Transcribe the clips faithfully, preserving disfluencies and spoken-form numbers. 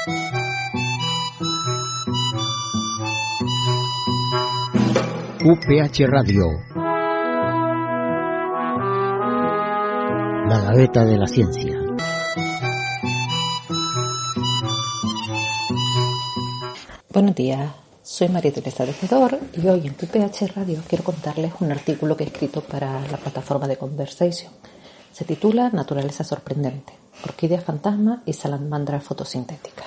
U P H Radio, la gaveta de la ciencia. Buenos días, soy María Teresa Tejedor y hoy en U P H Radio quiero contarles un artículo que he escrito para la plataforma de Conversation. Se titula Naturaleza sorprendente, orquídea fantasma y salamandra fotosintética.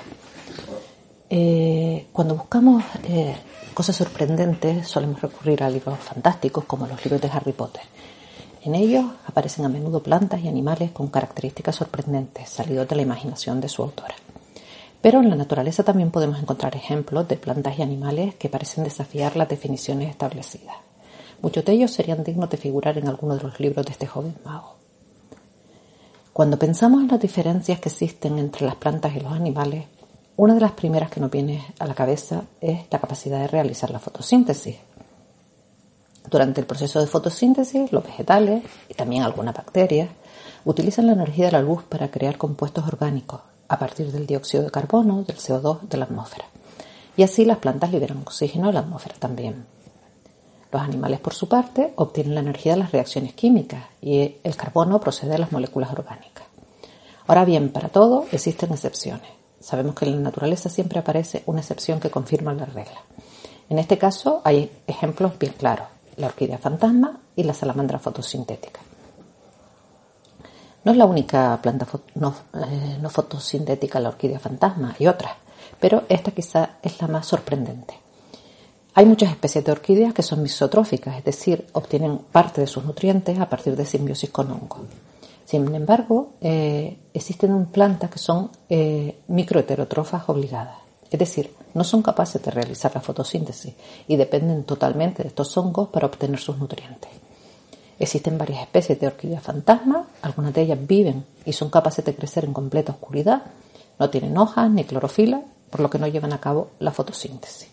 Eh, cuando buscamos eh, cosas sorprendentes solemos recurrir a libros fantásticos como los libros de Harry Potter. En ellos aparecen a menudo plantas y animales con características sorprendentes, salidos de la imaginación de su autora. Pero en la naturaleza también podemos encontrar ejemplos de plantas y animales que parecen desafiar las definiciones establecidas. Muchos de ellos serían dignos de figurar en alguno de los libros de este joven mago. Cuando pensamos en las diferencias que existen entre las plantas y los animales, una de las primeras que nos viene a la cabeza es la capacidad de realizar la fotosíntesis. Durante el proceso de fotosíntesis, los vegetales y también algunas bacterias utilizan la energía de la luz para crear compuestos orgánicos a partir del dióxido de carbono, del C O dos de la atmósfera. Y así las plantas liberan oxígeno de la atmósfera también. Los animales, por su parte, obtienen la energía de las reacciones químicas y el carbono procede de las moléculas orgánicas. Ahora bien, para todo existen excepciones. Sabemos que en la naturaleza siempre aparece una excepción que confirma la regla. En este caso hay ejemplos bien claros, la orquídea fantasma y la salamandra fotosintética. No es la única planta fo- no, eh, no fotosintética la orquídea fantasma, hay otras, pero esta quizá es la más sorprendente. Hay muchas especies de orquídeas que son misotróficas, es decir, obtienen parte de sus nutrientes a partir de simbiosis con hongos. Sin embargo, eh, existen plantas que son eh, microheterótrofas obligadas, es decir, no son capaces de realizar la fotosíntesis y dependen totalmente de estos hongos para obtener sus nutrientes. Existen varias especies de orquídeas fantasma, algunas de ellas viven y son capaces de crecer en completa oscuridad, no tienen hojas ni clorofila, por lo que no llevan a cabo la fotosíntesis.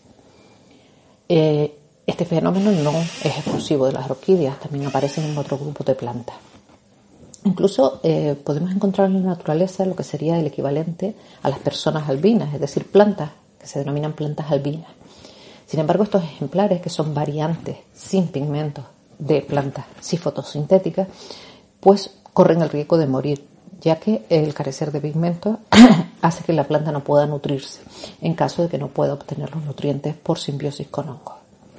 Eh, este fenómeno no es exclusivo de las orquídeas, también aparecen en otro grupo de plantas. Incluso eh, podemos encontrar en la naturaleza lo que sería el equivalente a las personas albinas, es decir, plantas que se denominan plantas albinas. Sin embargo, estos ejemplares, que son variantes sin pigmentos de plantas sí fotosintéticas, pues corren el riesgo de morir, ya que el carecer de pigmentos hace que la planta no pueda nutrirse, en caso de que no pueda obtener los nutrientes por simbiosis con hongos.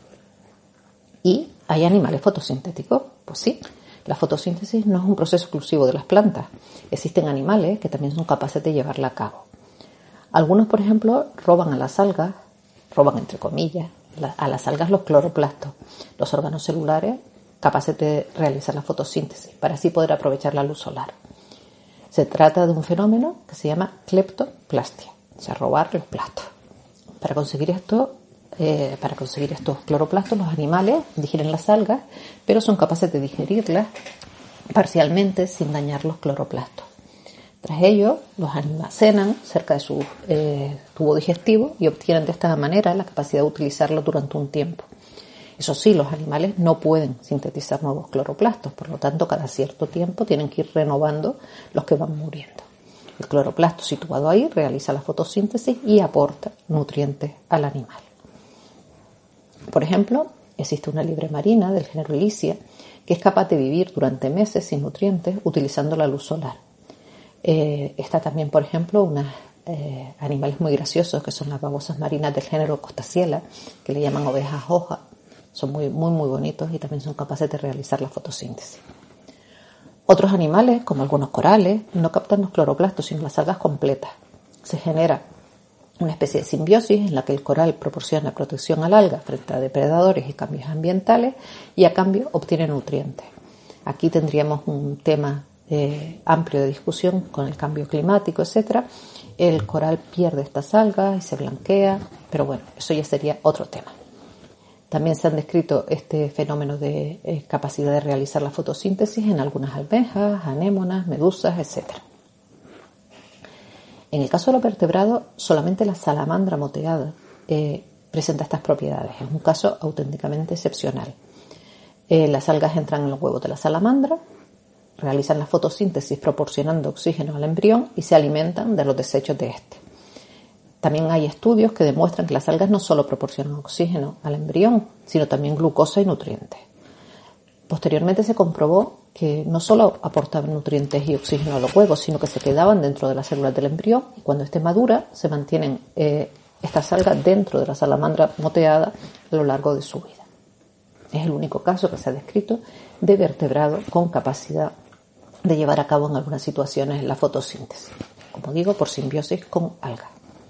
¿Y hay animales fotosintéticos? Pues sí. La fotosíntesis no es un proceso exclusivo de las plantas. Existen animales que también son capaces de llevarla a cabo. Algunos, por ejemplo, roban a las algas, roban entre comillas, a las algas los cloroplastos, los órganos celulares capaces de realizar la fotosíntesis, para así poder aprovechar la luz solar. Se trata de un fenómeno que se llama cleptoplastia, o sea, robar los plastos. Para conseguir esto, Eh, para conseguir estos cloroplastos, los animales digieren las algas, pero son capaces de digerirlas parcialmente sin dañar los cloroplastos. Tras ello, los almacenan cerca de su eh, tubo digestivo y obtienen de esta manera la capacidad de utilizarlo durante un tiempo. Eso sí, los animales no pueden sintetizar nuevos cloroplastos, por lo tanto, cada cierto tiempo tienen que ir renovando los que van muriendo. El cloroplasto situado ahí realiza la fotosíntesis y aporta nutrientes al animal. Por ejemplo, existe una liebre marina del género Elysia que es capaz de vivir durante meses sin nutrientes utilizando la luz solar. Eh, está también, por ejemplo, unos eh, animales muy graciosos que son las babosas marinas del género Costaciela, que le llaman ovejas hojas. Son muy, muy, muy bonitos y también son capaces de realizar la fotosíntesis. Otros animales, como algunos corales, no captan los cloroplastos sino las algas completas. Se genera una especie de simbiosis en la que el coral proporciona protección al alga frente a depredadores y cambios ambientales y a cambio obtiene nutrientes. Aquí tendríamos un tema eh, amplio de discusión con el cambio climático, etcétera. El coral pierde estas algas y se blanquea, pero bueno, eso ya sería otro tema. También se han descrito este fenómeno de eh, capacidad de realizar la fotosíntesis en algunas almejas, anémonas, medusas, etcétera. En el caso de los vertebrados, solamente la salamandra moteada eh, presenta estas propiedades. Es un caso auténticamente excepcional. Eh, las algas entran en los huevos de la salamandra, realizan la fotosíntesis proporcionando oxígeno al embrión y se alimentan de los desechos de este. También hay estudios que demuestran que las algas no solo proporcionan oxígeno al embrión, sino también glucosa y nutrientes. Posteriormente se comprobó que no solo aportaban nutrientes y oxígeno a los huevos, sino que se quedaban dentro de las células del embrión y cuando éste madura se mantienen eh, estas algas dentro de la salamandra moteada a lo largo de su vida. Es el único caso que se ha descrito de vertebrado con capacidad de llevar a cabo en algunas situaciones la fotosíntesis, como digo, por simbiosis con algas.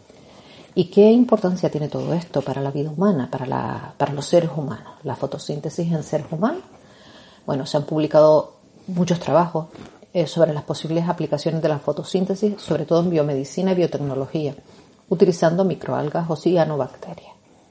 ¿Y qué importancia tiene todo esto para la vida humana, para, la, para los seres humanos? La fotosíntesis en seres humanos. Bueno, se han publicado muchos trabajos eh, sobre las posibles aplicaciones de la fotosíntesis, sobre todo en biomedicina y biotecnología, utilizando microalgas o cianobacterias.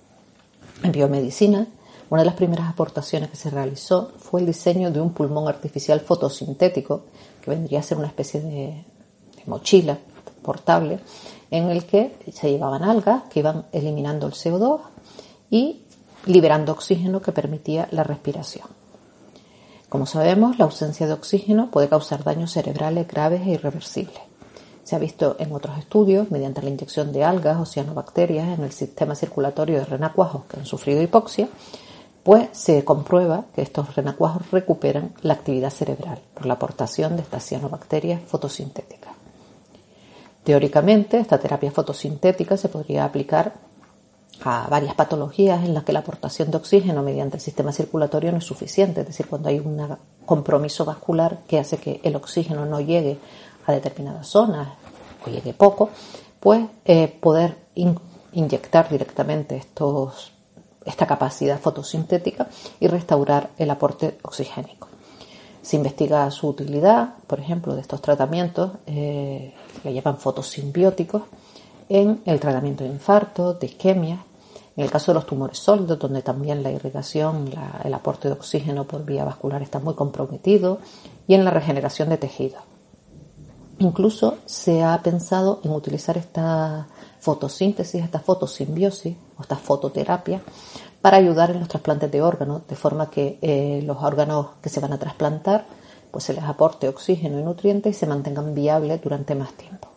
En biomedicina, una de las primeras aportaciones que se realizó fue el diseño de un pulmón artificial fotosintético, que vendría a ser una especie de, de mochila portable, en el que se llevaban algas que iban eliminando el C O dos y liberando oxígeno que permitía la respiración. Como sabemos, la ausencia de oxígeno puede causar daños cerebrales graves e irreversibles. Se ha visto en otros estudios, mediante la inyección de algas o cianobacterias en el sistema circulatorio de renacuajos que han sufrido hipoxia, pues se comprueba que estos renacuajos recuperan la actividad cerebral por la aportación de estas cianobacterias fotosintéticas. Teóricamente, esta terapia fotosintética se podría aplicar a varias patologías en las que la aportación de oxígeno mediante el sistema circulatorio no es suficiente, es decir, cuando hay un compromiso vascular que hace que el oxígeno no llegue a determinadas zonas o llegue poco, pues eh, poder in- inyectar directamente estos, esta capacidad fotosintética y restaurar el aporte oxigénico. Se investiga su utilidad, por ejemplo, de estos tratamientos, eh, le llaman fotosimbióticos, en el tratamiento de infarto, de isquemia, en el caso de los tumores sólidos, donde también la irrigación, la, el aporte de oxígeno por vía vascular está muy comprometido, y en la regeneración de tejidos. Incluso se ha pensado en utilizar esta fotosíntesis, esta fotosimbiosis o esta fototerapia para ayudar en los trasplantes de órganos, de forma que eh, los órganos que se van a trasplantar pues se les aporte oxígeno y nutrientes y se mantengan viables durante más tiempo.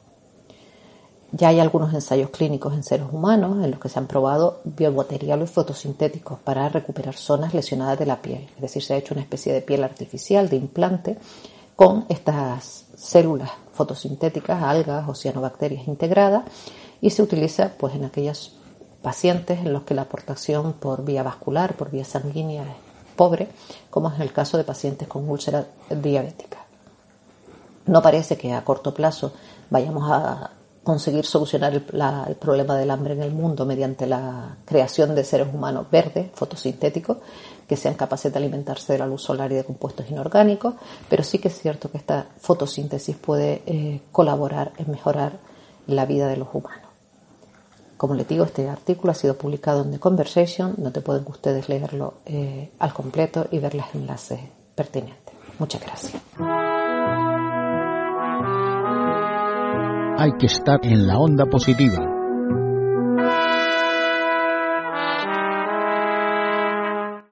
Ya hay algunos ensayos clínicos en seres humanos en los que se han probado biomateriales fotosintéticos para recuperar zonas lesionadas de la piel. Es decir, se ha hecho una especie de piel artificial, de implante, con estas células fotosintéticas, algas o cianobacterias integradas, y se utiliza pues en aquellos pacientes en los que la aportación por vía vascular, por vía sanguínea es pobre, como es en el caso de pacientes con úlceras diabéticas. No parece que a corto plazo vayamos a conseguir solucionar el, la, el problema del hambre en el mundo mediante la creación de seres humanos verdes, fotosintéticos, que sean capaces de alimentarse de la luz solar y de compuestos inorgánicos, pero sí que es cierto que esta fotosíntesis puede eh, colaborar en mejorar la vida de los humanos. Como les digo, este artículo ha sido publicado en The Conversation, donde pueden ustedes leerlo eh, al completo y ver los enlaces pertinentes. Muchas gracias. Hay que estar en la onda positiva.